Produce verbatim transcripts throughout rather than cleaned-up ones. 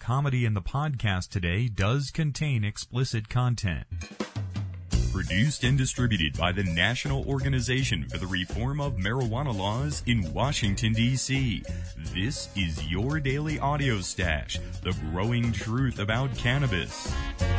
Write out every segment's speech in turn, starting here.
comedy in the podcast today does contain explicit content. Produced and distributed by the National Organization for the Reform of Marijuana Laws in Washington, D C This is your daily audio stash, the growing truth about cannabis.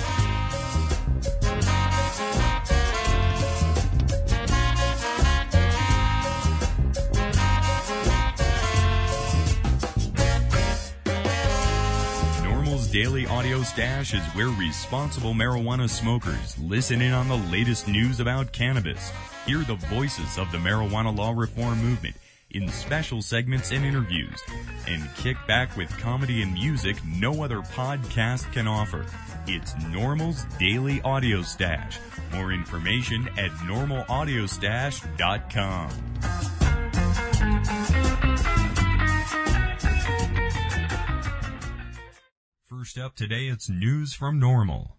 Daily Audio Stash is where responsible marijuana smokers listen in on the latest news about cannabis, hear the voices of the marijuana law reform movement in special segments and interviews, and kick back with comedy and music no other podcast can offer. It's NORML's Daily Audio Stash. More information at normal audio stash dot com. First up today, it's news from NORML.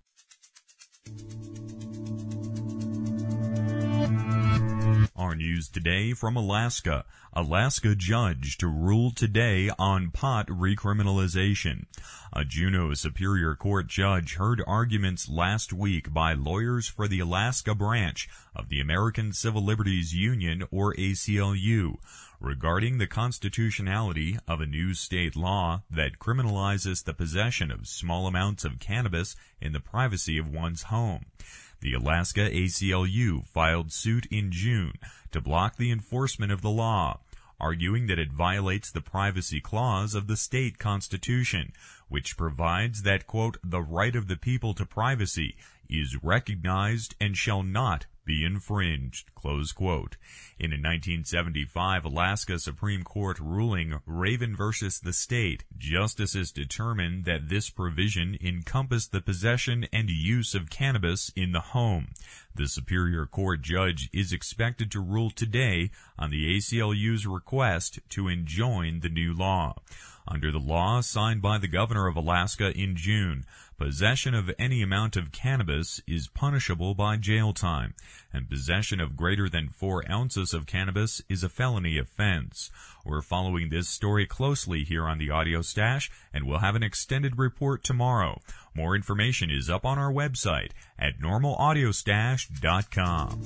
Our news today from Alaska. Alaska judge to rule today on pot recriminalization. A Juneau Superior Court judge heard arguments last week by lawyers for the Alaska branch of the American Civil Liberties Union, or A C L U, regarding the constitutionality of a new state law that criminalizes the possession of small amounts of cannabis in the privacy of one's home. The Alaska A C L U filed suit in June to block the enforcement of the law, arguing that it violates the privacy clause of the state constitution, which provides that, quote, the right of the people to privacy is recognized and shall not be infringed, close quote. In a nineteen seventy-five Alaska Supreme Court ruling, Raven versus the state, justices determined that this provision encompassed the possession and use of cannabis in the home. The Superior Court judge is expected to rule today on the A C L U's request to enjoin the new law. Under the law signed by the governor of Alaska in June, possession of any amount of cannabis is punishable by jail time, and possession of greater than four ounces of cannabis is a felony offense. We're following this story closely here on the Audio Stash, and we'll have an extended report tomorrow. More information is up on our website at normal audio stash dot com.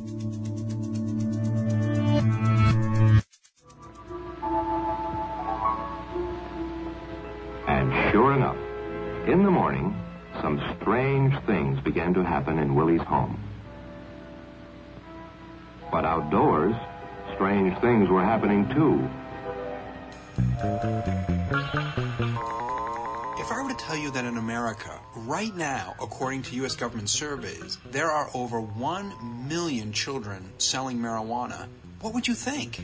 And sure enough, in the morning, some strange things began to happen in Willie's home. But outdoors, strange things were happening too. If I were to tell you that in America, right now, according to U S government surveys, there are over one million children selling marijuana, what would you think?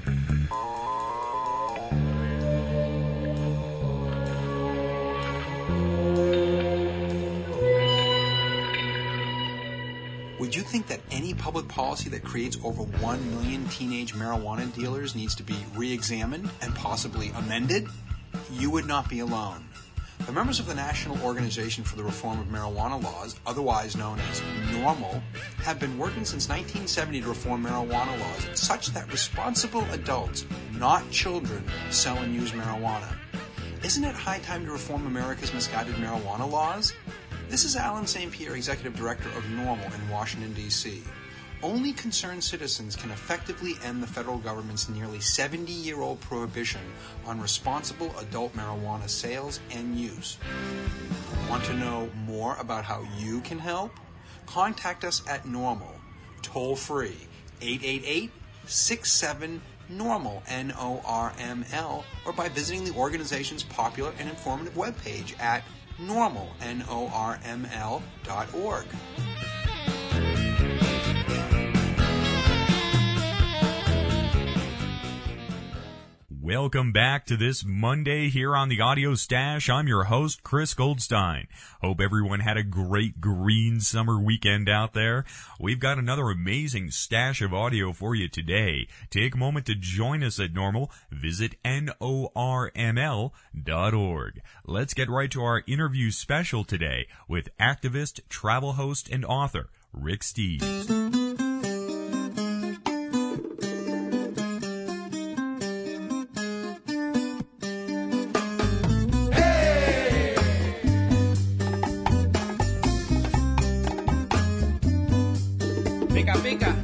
Would you think that any public policy that creates over one million teenage marijuana dealers needs to be re-examined and possibly amended? You would not be alone. The members of the National Organization for the Reform of Marijuana Laws, otherwise known as NORML, have been working since nineteen seventy to reform marijuana laws such that responsible adults, not children, sell and use marijuana. Isn't it high time to reform America's misguided marijuana laws? This is Alan Saint Pierre, Executive Director of NORML in Washington, D C Only concerned citizens can effectively end the federal government's nearly seventy-year-old prohibition on responsible adult marijuana sales and use. Want to know more about how you can help? Contact us at NORML, toll-free, eight eight eight, six seven, NORML, N O R M L, or by visiting the organization's popular and informative webpage at normal, N O R M L dot org. Welcome back to this Monday here on the Audio Stash. I'm your host, Chris Goldstein. Hope everyone had a great green summer weekend out there. We've got another amazing stash of audio for you today. Take a moment to join us at NORML. Visit N O R M L dot org. Let's get right to our interview special today with activist, travel host, and author Rick Steves. Hey! pica, pica.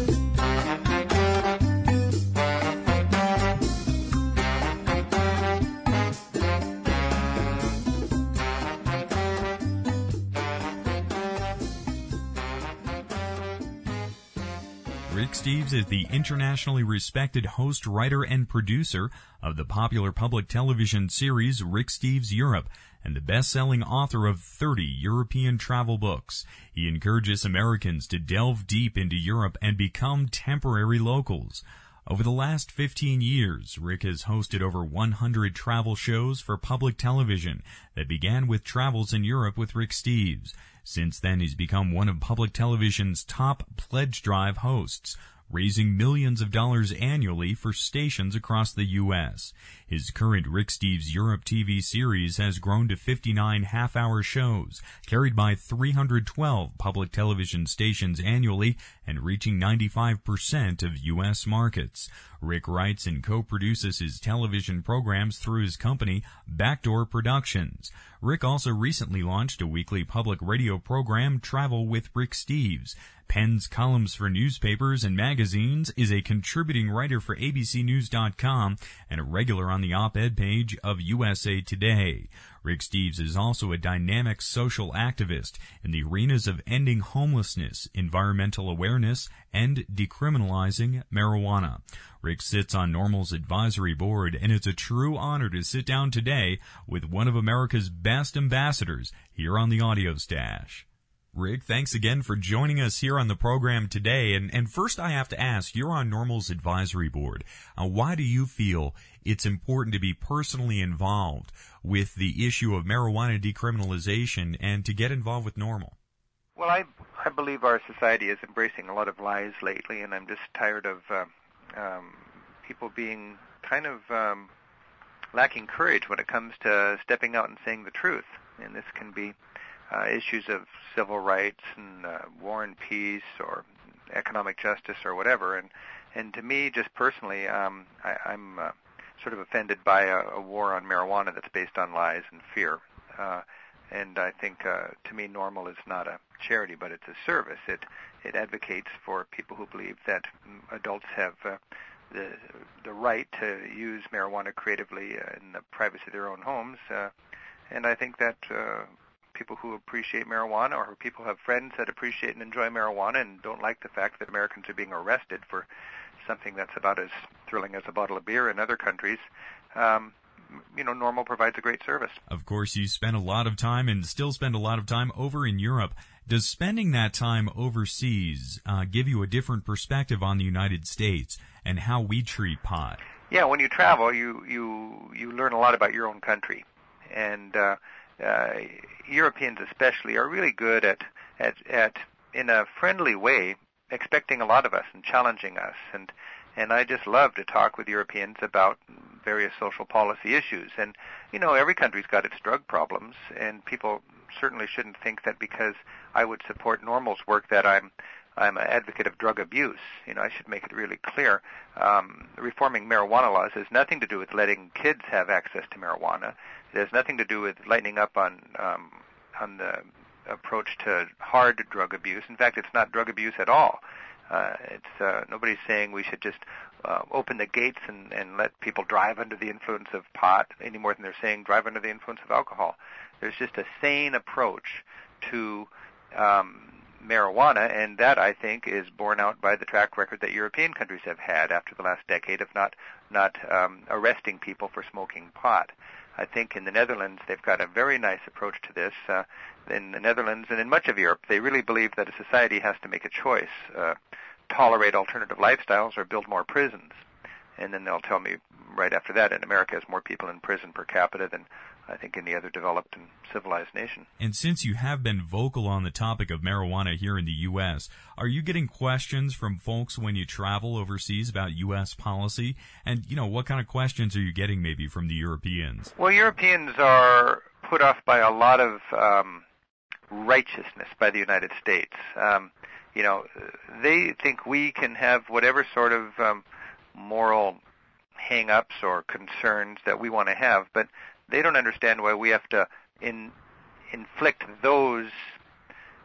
Rick Steves is the internationally respected host, writer, and producer of the popular public television series Rick Steves Europe and the best-selling author of thirty European travel books. He encourages Americans to delve deep into Europe and become temporary locals. Over the last fifteen years, Rick has hosted over one hundred travel shows for public television that began with travels in Europe with Rick Steves. Since then, he's become one of public television's top pledge drive hosts, raising millions of dollars annually for stations across the U S His current Rick Steves Europe T V series has grown to fifty-nine half-hour shows, carried by three hundred twelve public television stations annually and reaching ninety-five percent of U S markets. Rick writes and co-produces his television programs through his company, Backdoor Productions. Rick also recently launched a weekly public radio program, Travel with Rick Steves. Pens columns for newspapers and magazines, is a contributing writer for A B C News dot com, and a regular on the op-ed page of U S A Today. Rick Steves is also a dynamic social activist in the arenas of ending homelessness, environmental awareness, and decriminalizing marijuana. Rick sits on NORML's advisory board, and it's a true honor to sit down today with one of America's best ambassadors here on the Audio Stash. Rick, thanks again for joining us here on the program today. And, and first I have to ask, you're on NORML's advisory board. Uh, why do you feel it's important to be personally involved with the issue of marijuana decriminalization and to get involved with NORML? Well, I, I believe our society is embracing a lot of lies lately, and I'm just tired of uh, um, people being kind of um, lacking courage when it comes to stepping out and saying the truth. And this can be Uh, issues of civil rights and uh, war and peace or economic justice or whatever. And and to me, just personally, um, I, I'm uh, sort of offended by a, a war on marijuana that's based on lies and fear. Uh, and I think, uh, to me, NORML is not a charity, but it's a service. It it advocates for people who believe that adults have uh, the the right to use marijuana creatively uh, in the privacy of their own homes. Uh, and I think that Uh, people who appreciate marijuana, or people who have friends that appreciate and enjoy marijuana and don't like the fact that Americans are being arrested for something that's about as thrilling as a bottle of beer in other countries, um, you know, NORML provides a great service. Of course, you spend a lot of time and still spend a lot of time over in Europe. Does spending that time overseas uh, give you a different perspective on the United States and how we treat pot? Yeah, when you travel, you, you, you learn a lot about your own country. And uh, uh, Europeans especially are really good at, at, at, in a friendly way, expecting a lot of us and challenging us. And, and I just love to talk with Europeans about various social policy issues. And, you know, every country's got its drug problems, and people certainly shouldn't think that because I would support NORML's work that I'm I'm an advocate of drug abuse. You know, I should make it really clear. Um, reforming marijuana laws has nothing to do with letting kids have access to marijuana. It has nothing to do with lightening up on um, on the approach to hard drug abuse. In fact, it's not drug abuse at all. Uh, it's uh, nobody's saying we should just uh, open the gates and, and let people drive under the influence of pot any more than they're saying drive under the influence of alcohol. There's just a sane approach to um, marijuana, and that, I think, is borne out by the track record that European countries have had after the last decade of not not um, arresting people for smoking pot. I think in the Netherlands they've got a very nice approach to this. Uh, in the Netherlands and in much of Europe, they really believe that a society has to make a choice, uh, tolerate alternative lifestyles or build more prisons. And then they'll tell me right after that, in America has more people in prison per capita than I think any other developed and civilized nation. And since you have been vocal on the topic of marijuana here in the U S, are you getting questions from folks when you travel overseas about U S policy? And, you know, what kind of questions are you getting maybe from the Europeans? Well, Europeans are put off by a lot of um, righteousness by the United States. Um, you know, they think we can have whatever sort of um, moral hang-ups or concerns that we want to have, but they don't understand why we have to in, inflict those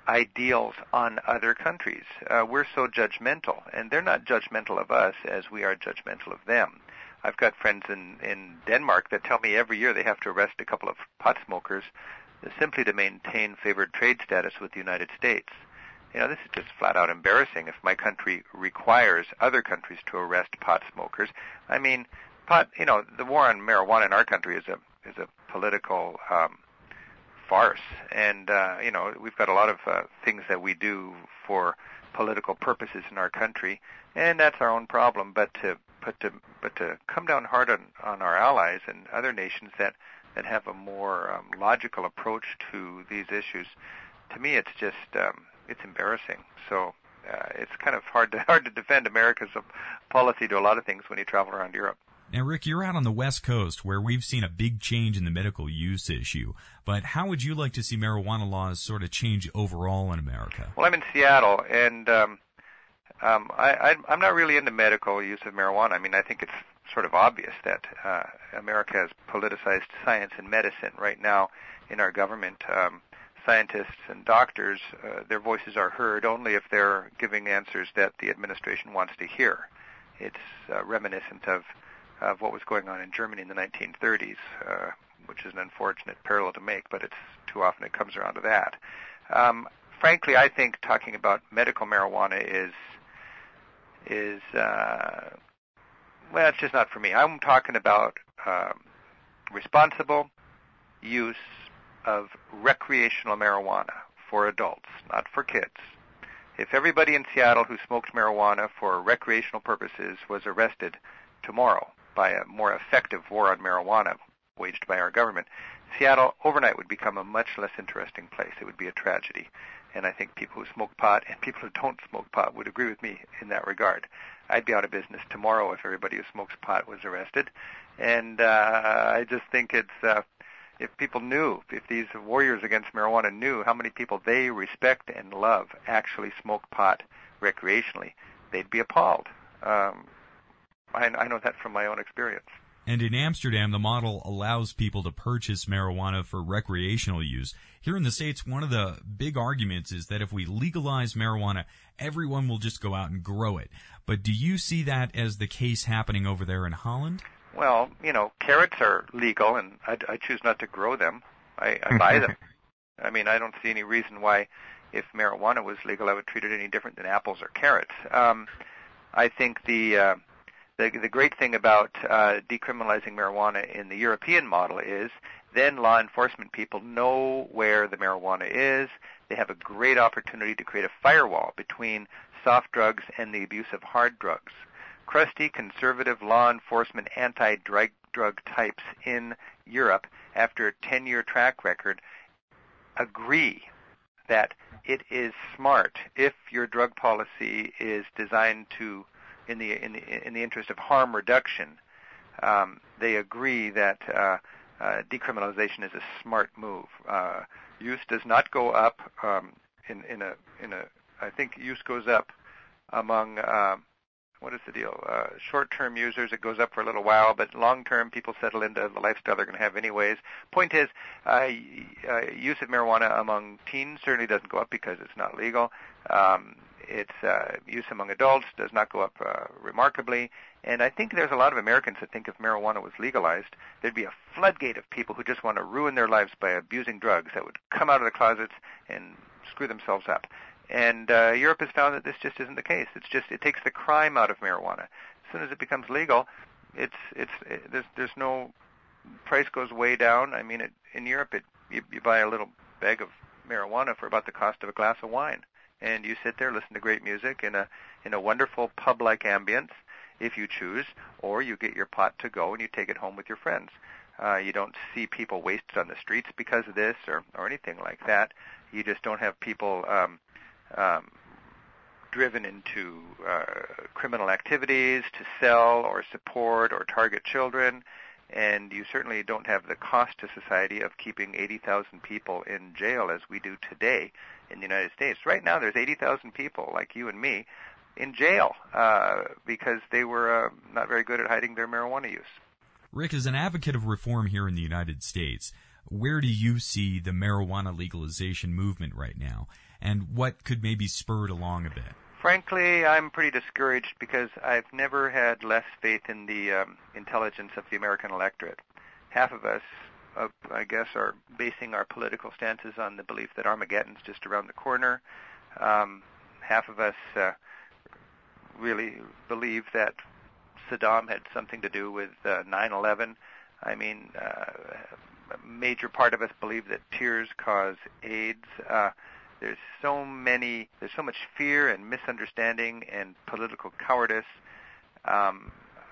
ideals on other countries. Uh, we're so judgmental, and they're not judgmental of us as we are judgmental of them. I've got friends in, in Denmark that tell me every year they have to arrest a couple of pot smokers simply to maintain favored trade status with the United States. You know, this is just flat out embarrassing if my country requires other countries to arrest pot smokers. I mean, pot, you know, the war on marijuana in our country is a is a political um, farce, and uh, you know, we've got a lot of uh, things that we do for political purposes in our country, and that's our own problem. But to but to but to come down hard on, on our allies and other nations that that have a more um, logical approach to these issues, to me, it's just um, it's embarrassing. So uh, it's kind of hard to hard to defend America's policy to a lot of things when you travel around Europe. Now, Rick, you're out on the West Coast where we've seen a big change in the medical use issue. But how would you like to see marijuana laws sort of change overall in America? Well, I'm in Seattle, and um, um, I, I, I'm not really into medical use of marijuana. I mean, I think it's sort of obvious that uh, America has politicized science and medicine right now in our government. Um, scientists and doctors, uh, their voices are heard only if they're giving answers that the administration wants to hear. It's uh, reminiscent of of what was going on in Germany in the nineteen thirties, uh, which is an unfortunate parallel to make, but it's too often it comes around to that. Um, frankly, I think talking about medical marijuana is is uh, well, it's just not for me. I'm talking about um, responsible use of recreational marijuana for adults, not for kids. If everybody in Seattle who smoked marijuana for recreational purposes was arrested tomorrow by a more effective war on marijuana waged by our government, Seattle overnight would become a much less interesting place. It would be a tragedy. And I think people who smoke pot and people who don't smoke pot would agree with me in that regard. I'd be out of business tomorrow if everybody who smokes pot was arrested. And uh, I just think it's, uh, if people knew, if these warriors against marijuana knew how many people they respect and love actually smoke pot recreationally, they'd be appalled. Um, I, I know that from my own experience. And in Amsterdam, the model allows people to purchase marijuana for recreational use. Here in the States, one of the big arguments is that if we legalize marijuana, everyone will just go out and grow it. But do you see that as the case happening over there in Holland? Well, you know, carrots are legal, and I, I choose not to grow them. I, I buy them. I mean, I don't see any reason why, if marijuana was legal, I would treat it any different than apples or carrots. Um, I think the... Uh, The, the great thing about uh, decriminalizing marijuana in the European model is then law enforcement people know where the marijuana is. They have a great opportunity to create a firewall between soft drugs and the abuse of hard drugs. Crusty, conservative law enforcement anti-drug drug types in Europe, after a ten-year track record, agree that it is smart if your drug policy is designed to In the, in the in the interest of harm reduction. Um, they agree that uh, uh, decriminalization is a smart move. Uh, use does not go up um, in in a in a. I think use goes up among uh, what is the deal? Uh, short-term users, it goes up for a little while, but long-term people settle into the lifestyle they're going to have anyways. Point is, uh, uh, use of marijuana among teens certainly doesn't go up because it's not legal. Um, Its uh, use among adults does not go up uh, remarkably. And I think there's a lot of Americans that think if marijuana was legalized, there'd be a floodgate of people who just want to ruin their lives by abusing drugs that would come out of the closets and screw themselves up. And uh, Europe has found that this just isn't the case. It's just, it takes the crime out of marijuana. As soon as it becomes legal, it's, it's, it, there's, there's no, price goes way down. I mean, it, in Europe, it, you, you buy a little bag of marijuana for about the cost of a glass of wine. And you sit there, listen to great music in a in a wonderful pub-like ambience, if you choose, or you get your pot to go and you take it home with your friends. Uh, you don't see people wasted on the streets because of this or, or anything like that. You just don't have people um, um, driven into uh, criminal activities to sell or support or target children. And you certainly don't have the cost to society of keeping eighty thousand people in jail as we do today in the United States. Right now there's eighty thousand people like you and me in jail uh, because they were uh, not very good at hiding their marijuana use. Rick, as an advocate of reform here in the United States, where do you see the marijuana legalization movement right now? and what could maybe spur it along a bit? Frankly, I'm pretty discouraged because I've never had less faith in the um, intelligence of the American electorate. Half of us, uh, I guess, are basing our political stances on the belief that Armageddon's just around the corner. Um, half of us uh, really believe that Saddam had something to do with uh, nine eleven. I mean, uh, a major part of us believe that tears cause AIDS. Uh, there's so many, there's so much fear and misunderstanding and political cowardice. Um,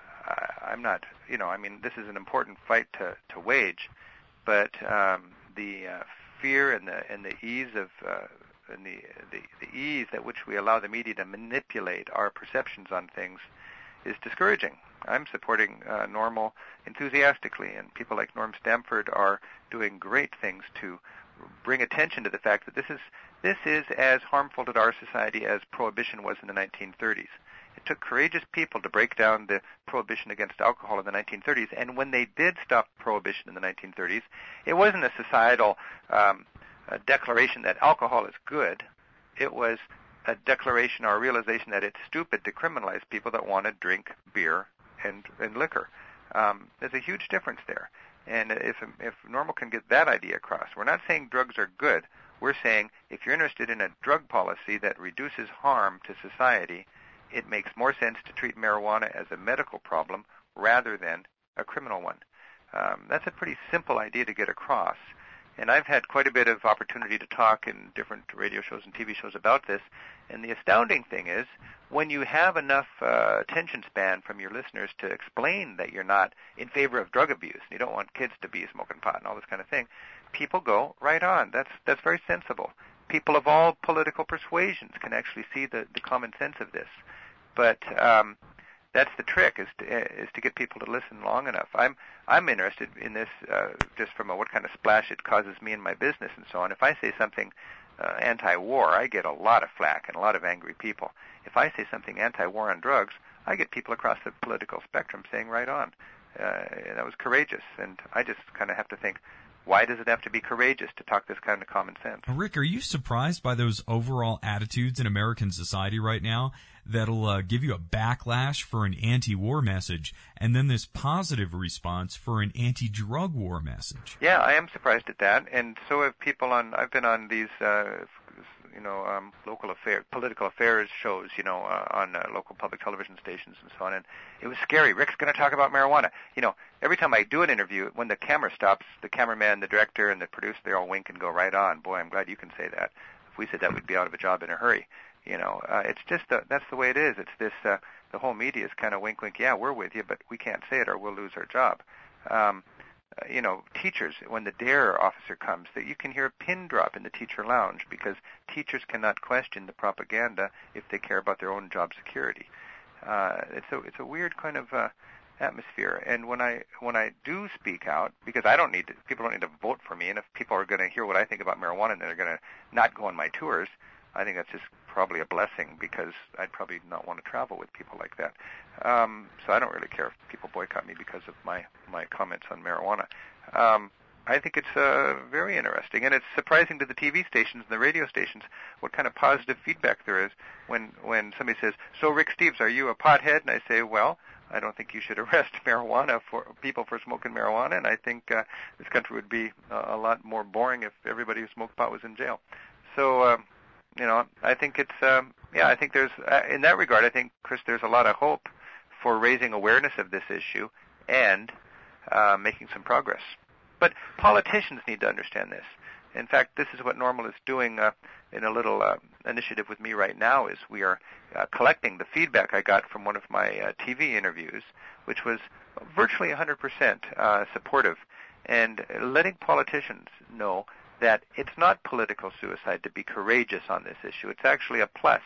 I, I'm not, you know, I mean, this is an important fight to, to wage, but um, the uh, fear and the and the ease of uh, and the, the the ease at which we allow the media to manipulate our perceptions on things is discouraging. I'm supporting uh, Normal enthusiastically, and people like Norm Stamford are doing great things to bring attention to the fact that this is this is as harmful to our society as prohibition was in the nineteen thirties. It took courageous people to break down the prohibition against alcohol in the nineteen thirties, and when they did stop prohibition in the nineteen thirties, it wasn't a societal um, a declaration that alcohol is good. It was a declaration or a realization that it's stupid to criminalize people that want to drink beer and, and liquor. Um, there's a huge difference there. And if if Normal can get that idea across, we're not saying drugs are good. We're saying if you're interested in a drug policy that reduces harm to society, it makes more sense to treat marijuana as a medical problem rather than a criminal one. Um, that's a pretty simple idea to get across. And I've had quite a bit of opportunity to talk in different radio shows and T V shows about this. And the astounding thing is, when you have enough uh, attention span from your listeners to explain that you're not in favor of drug abuse, and you don't want kids to be smoking pot and all this kind of thing, people go right on. That's that's very sensible. People of all political persuasions can actually see the, the common sense of this. But um, that's the trick, is to, is to get people to listen long enough. I'm I'm interested in this uh, just from a, what kind of splash it causes me in my business and so on. If I say something uh, anti-war, I get a lot of flack and a lot of angry people. If I say something anti-war on drugs, I get people across the political spectrum saying right on. Uh, that was courageous, and I just kind of have to think, why does it have to be courageous to talk this kind of common sense? Rick, are you surprised by those overall attitudes in American society right now that'll uh, give you a backlash for an anti-war message and then this positive response for an anti-drug war message? Yeah, I am surprised at that, and so have people on, I've been on these, uh, you know, um, local affair, political affairs shows, you know, uh, on uh, local public television stations and so on, and it was scary. Rick's going to talk about marijuana. You know, every time I do an interview, when the camera stops, the cameraman, the director, and the producer, they all wink and go right on. Boy, I'm glad you can say that. If we said that, we'd be out of a job in a hurry. You know, uh, it's just, the, that's the way it is. It's this, uh, the whole media is kind of wink, wink, yeah, we're with you, but we can't say it or we'll lose our job. Um, uh, you know, teachers, when the DARE officer comes, that you can hear a pin drop in the teacher lounge because teachers cannot question the propaganda if they care about their own job security. Uh, it's a, it's a weird kind of, uh, atmosphere. And when I when I do speak out, because I don't need to, people don't need to vote for me, and if people are going to hear what I think about marijuana and they're going to not go on my tours, I think that's just probably a blessing, because I'd probably not want to travel with people like that. Um, so I don't really care if people boycott me because of my my comments on marijuana. Um, I think it's uh, very interesting, and it's surprising to the T V stations and the radio stations what kind of positive feedback there is when when somebody says, "So Rick Steves, are you a pothead?" And I say, "Well, I don't think you should arrest marijuana for people for smoking marijuana, and I think uh, this country would be uh, a lot more boring if everybody who smoked pot was in jail." So, uh, you know, I think it's, um, yeah, I think there's, uh, in that regard, I think, Chris, there's a lot of hope for raising awareness of this issue and uh, making some progress. But politicians need to understand this. In fact, this is what Normal is doing uh, in a little uh, initiative with me right now, is we are uh, collecting the feedback I got from one of my uh, T V interviews, which was virtually one hundred percent uh, supportive, and letting politicians know that it's not political suicide to be courageous on this issue. It's actually a plus.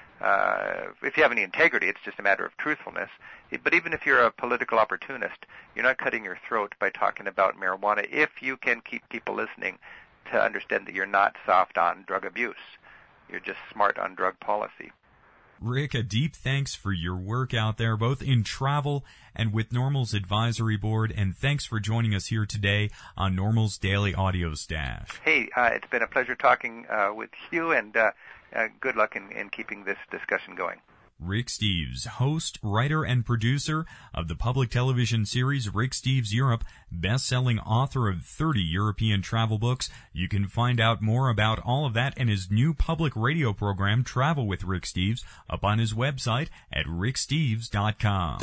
Uh, if you have any integrity, it's just a matter of truthfulness. But even if you're a political opportunist, you're not cutting your throat by talking about marijuana if you can keep people listening to understand that you're not soft on drug abuse. You're just smart on drug policy. Rick, a deep thanks for your work out there, both in travel and with Normal's advisory board, and thanks for joining us here today on Normal's Daily Audio Stash. Hey, uh, it's been a pleasure talking uh, with you, and uh, uh, good luck in, in keeping this discussion going. Rick Steves, host, writer, and producer of the public television series Rick Steves Europe, best-selling author of thirty European travel books. You can find out more about all of that and his new public radio program, Travel with Rick Steves, up on his website at rick steves dot com.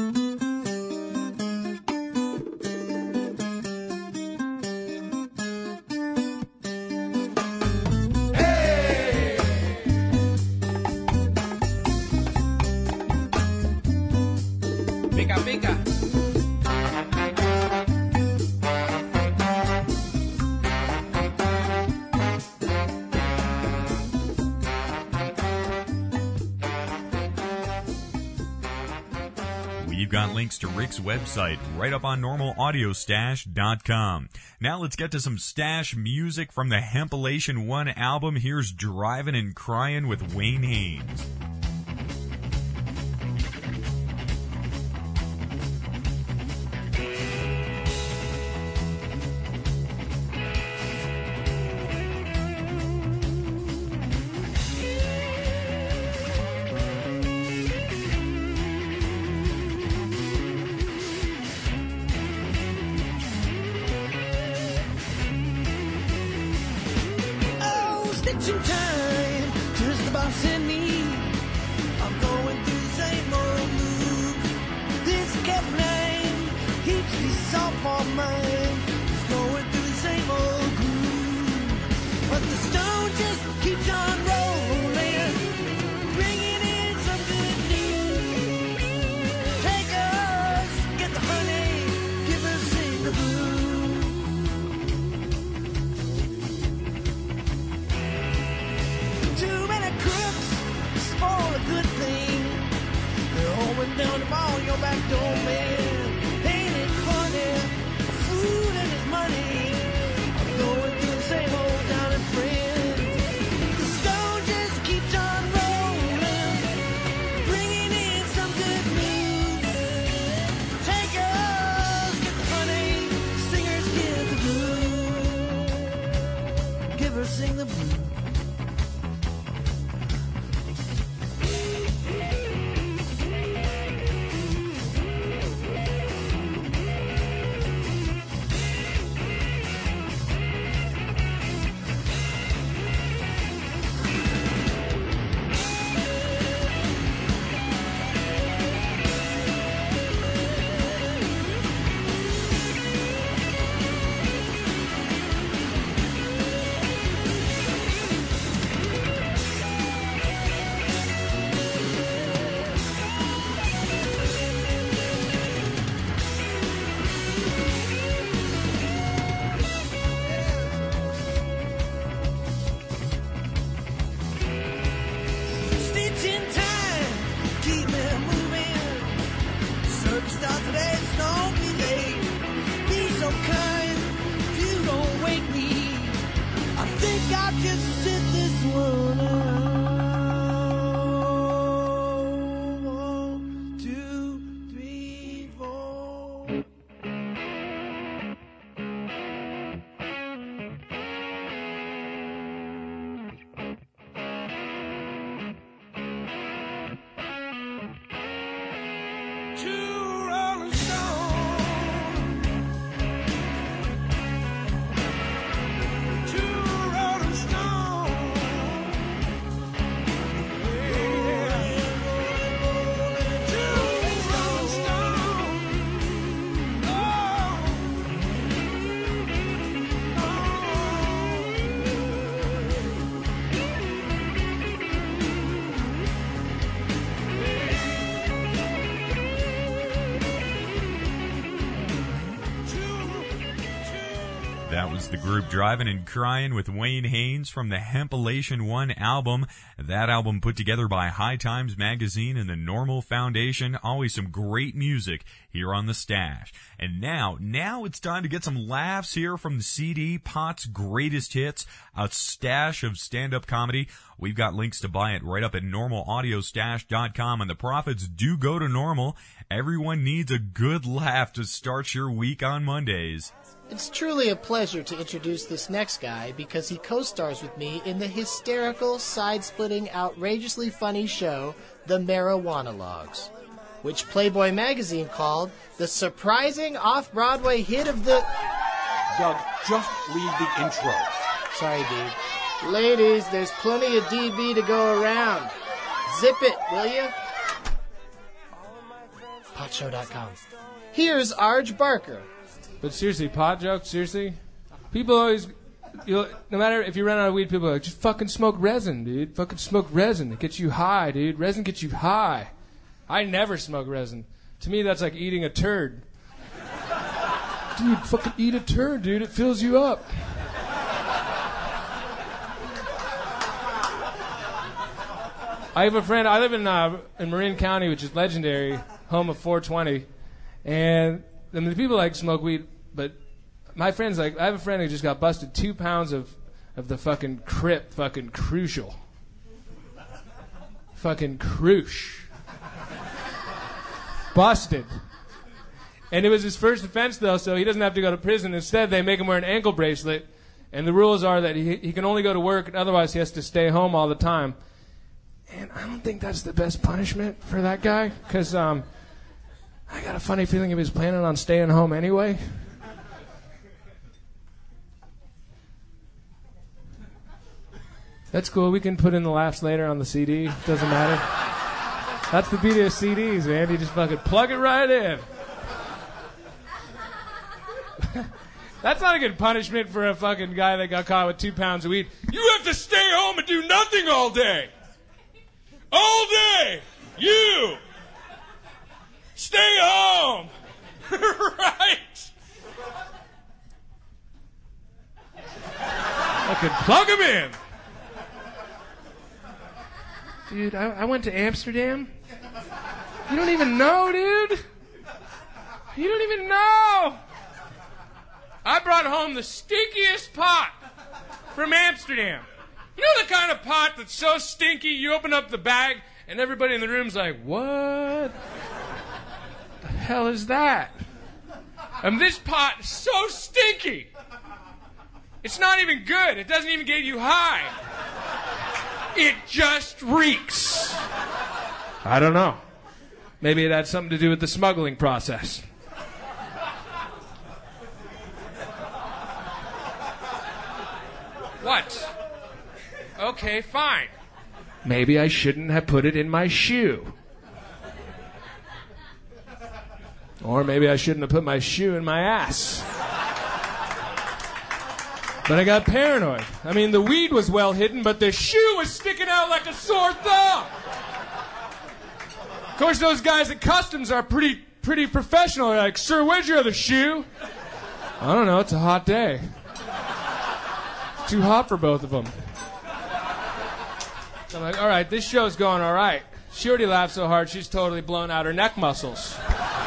We've got links to Rick's website right up on normal audio stash dot com. Now let's get to some stash music from the Hempilation one album. Here's Drivin' and Cryin' with Wayne Haynes. Stitching time, just the boss and me. I'm going through the same old move. This cat nine keeps me soft on mine. Just going through the same old groove. But the stone just keeps on rolling, bringing in some good news. Take us, get the honey, give us sing the blues. Too many crooks spoil a good thing. They're holding down the ball, your back door, man. Ain't it funny? Food and his money. I'm going through the same old down and friends. The stone just keeps on rolling, bringing in some good news. Take us, get the honey, singers give the blues. Give her, sing the blues. was the group Driving and Crying with Wayne Haynes from the Hempilation One album. That album put together by High Times Magazine and the Normal Foundation. Always some great music here on The Stash. And now, now it's time to get some laughs here from the C D, Pot's Greatest Hits, a stash of stand-up comedy. We've got links to buy it right up at normal audio stash dot com, and the profits do go to Normal. Everyone needs a good laugh to start your week on Mondays. It's truly a pleasure to introduce this next guy because he co-stars with me in the hysterical, side-splitting, outrageously funny show, The Marijuana Logs, which Playboy magazine called the surprising off-Broadway hit of the... Doug, just read the intro. Sorry, dude. Ladies, there's plenty of D B to go around. Zip it, will you? pot show dot com. Here's Arj Barker. But seriously, pot jokes, seriously? People always, you know, no matter if you run out of weed, people are like, just fucking smoke resin, dude. Fucking smoke resin. It gets you high, dude. Resin gets you high. I never smoke resin. To me, that's like eating a turd. Dude, fucking eat a turd, dude. It fills you up. I have a friend, I live in uh, in Marin County, which is legendary, home of four twenty, and I mean, the people like smoke weed, but my friends like, I have a friend who just got busted two pounds of, of the fucking Crip, fucking Crucial. Fucking Crush. Busted. And it was his first offense, though, so he doesn't have to go to prison. Instead, they make him wear an ankle bracelet, and the rules are that he he can only go to work, and otherwise he has to stay home all the time. And I don't think that's the best punishment for that guy, because um, I got a funny feeling he was planning on staying home anyway. That's cool. We can put in the laughs later on the C D. Doesn't matter. That's the beauty of C Ds, man. You just fucking plug it right in. That's not a good punishment for a fucking guy that got caught with two pounds of weed. You have to stay home and do nothing all day. All day. You. Stay home. Right. I could plug him in. Dude, I, I went to Amsterdam. You don't even know, dude. You don't even know. I brought home the stinkiest pot from Amsterdam. You know the kind of pot that's so stinky, you open up the bag, and everybody in the room's like, what the hell is that? And this pot is so stinky. It's not even good. It doesn't even get you high. It just reeks. I don't know. Maybe it had something to do with the smuggling process. What? Okay, fine. Maybe I shouldn't have put it in my shoe. Or maybe I shouldn't have put my shoe in my ass. But I got paranoid. I mean, the weed was well hidden, but the shoe was sticking out like a sore thumb. Of course, those guys at customs are pretty pretty professional. They're like, sir, where's your other shoe? I don't know. It's a hot day. It's too hot for both of them. So I'm like, all right, this show's going all right. She already laughed so hard, she's totally blown out her neck muscles.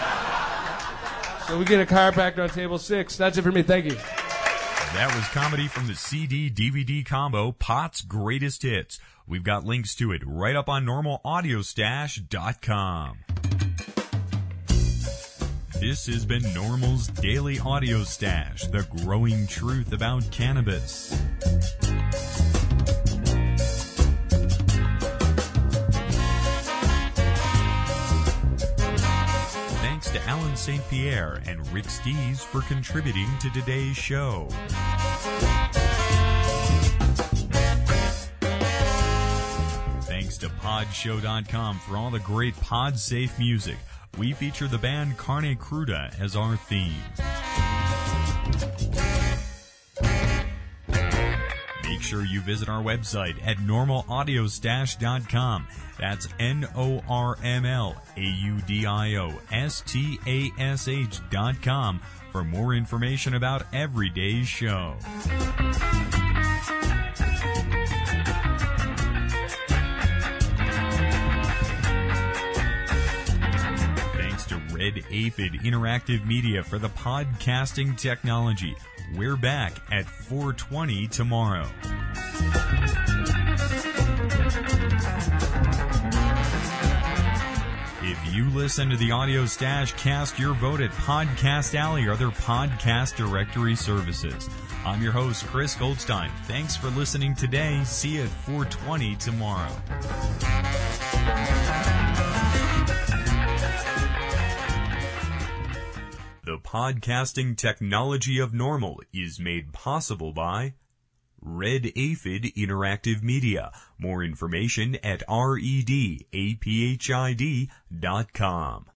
So we get a chiropractor on table six. That's it for me. Thank you. That was comedy from the C D D V D combo, Pot's Greatest Hits. We've got links to it right up on normal audio stash dot com. This has been Normal's Daily Audio Stash, the growing truth about cannabis. Thanks to Alan Saint Pierre and Rick Stees for contributing to today's show. Thanks to pod show dot com for all the great pod-safe music. We feature the band Carne Cruda as our theme. Make sure you visit our website at normal audio stash dot com. That's N O R M L A U D I O S T A S H dot com for more information about every day's show. Thanks to Red Aphid Interactive Media for the podcasting technology. We're back at four twenty tomorrow. If you listen to the Audio Stash, cast your vote at Podcast Alley or other podcast directory services. I'm your host, Chris Goldstein. Thanks for listening today. See you at four twenty tomorrow. The podcasting technology of normal is made possible by Red Aphid Interactive Media. More information at R E D A P H I D dot com.